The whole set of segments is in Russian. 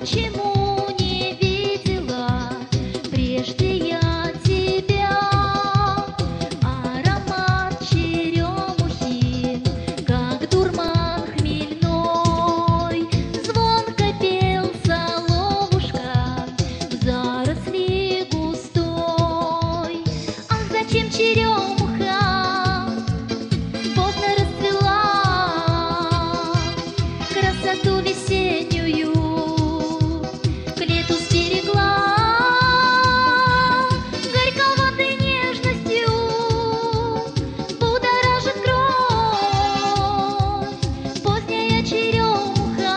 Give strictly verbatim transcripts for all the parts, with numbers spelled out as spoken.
почему не видела прежде я тебя? Аромат черемухи, как дурман хмельной, звонко пел соловушка в заросли густой. Ах, зачем черемуха поздно расцвела, красоту весеннюю к лету сберегла, горьковатой нежностью будоражит кровь. Поздняя черемуха,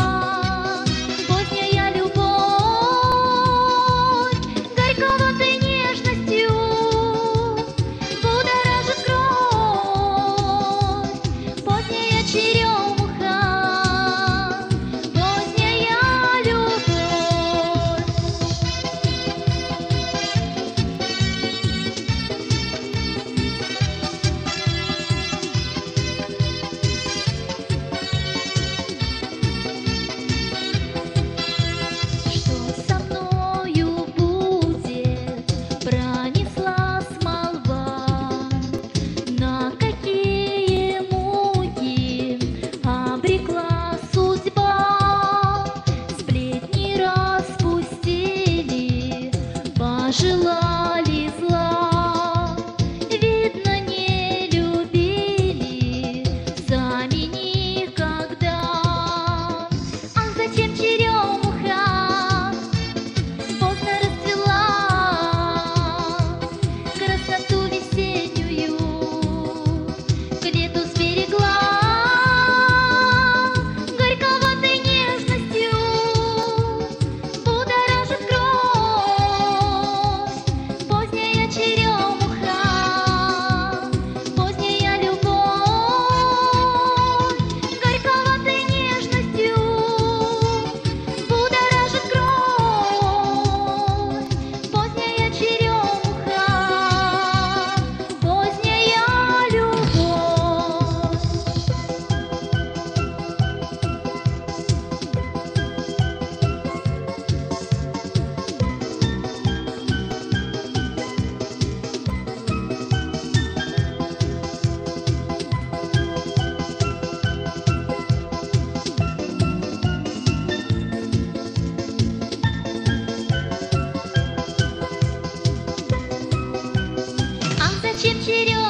поздняя любовь, горьковатой нежностью будоражит кровь. Поздняя черемуха, поздняя любовь. Что со мною будет, пронеслась молва, на какие муки обрекла судьба. Сплетни распустили, пожелали зла, видно, не любили сами никогда. Ах, зачем черемуха поздно расцвела, красоту весеннюю к лету сберегла, горьковатой нежностью будоражит кровь. Поздняя черемуха, поздняя любовь, горьковатой нежностью будоражит кровь. Поздняя черемуха, поздняя любовь. Ах, зачем черемуха